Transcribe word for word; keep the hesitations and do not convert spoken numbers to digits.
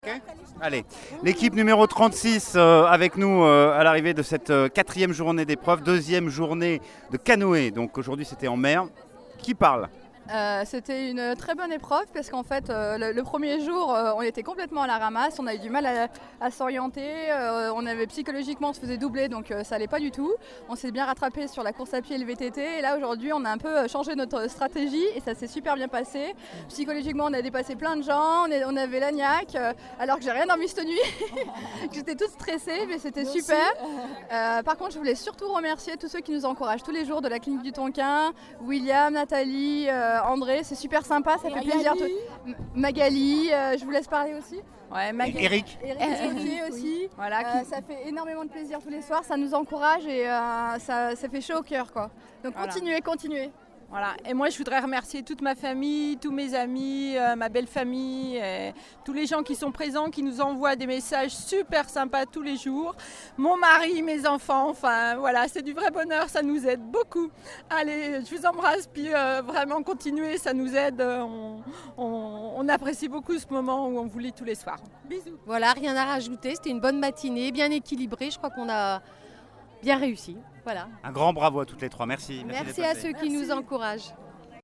Okay. Allez, l'équipe numéro trente-six euh, avec nous euh, à l'arrivée de cette euh, quatrième journée d'épreuve, deuxième journée de canoë. Donc aujourd'hui c'était en mer. Qui parle ? Euh, c'était une très bonne épreuve parce qu'en fait euh, le, le premier jour euh, on était complètement à la ramasse, on avait du mal à, à s'orienter, euh, on avait psychologiquement on se faisait doubler donc euh, ça allait pas du tout. On s'est bien rattrapé sur la course à pied et le V T T et là aujourd'hui on a un peu changé notre stratégie et ça s'est super bien passé. Psychologiquement on a dépassé plein de gens, on, est, on avait la niaque euh, alors que j'ai rien dormi cette nuit. J'étais toute stressée mais c'était Moi super. Euh, par contre je voulais surtout remercier tous ceux qui nous encouragent tous les jours de la clinique du Tonkin, William, Nathalie, euh, André, c'est super sympa, ça et fait Magali. plaisir. M- Magali, euh, je vous laisse parler aussi. Ouais, Magali. Eric. Eric aussi. Oui. Voilà, euh, qui... Ça fait énormément de plaisir tous les soirs, ça nous encourage et euh, ça, ça fait chaud au cœur, quoi. Donc voilà. continuez, continuez. Voilà. Et moi, je voudrais remercier toute ma famille, tous mes amis, euh, ma belle famille, et tous les gens qui sont présents, qui nous envoient des messages super sympas tous les jours. Mon mari, mes enfants, enfin voilà, c'est du vrai bonheur, ça nous aide beaucoup. Allez, je vous embrasse, puis euh, vraiment continuez, ça nous aide. On, on, on apprécie beaucoup ce moment où on vous lit tous les soirs. Bisous. Voilà, rien à rajouter, c'était une bonne matinée, bien équilibrée, je crois qu'on a bien réussi. Voilà. Un grand bravo à toutes les trois, merci. Merci, merci à ceux qui Merci. nous encouragent.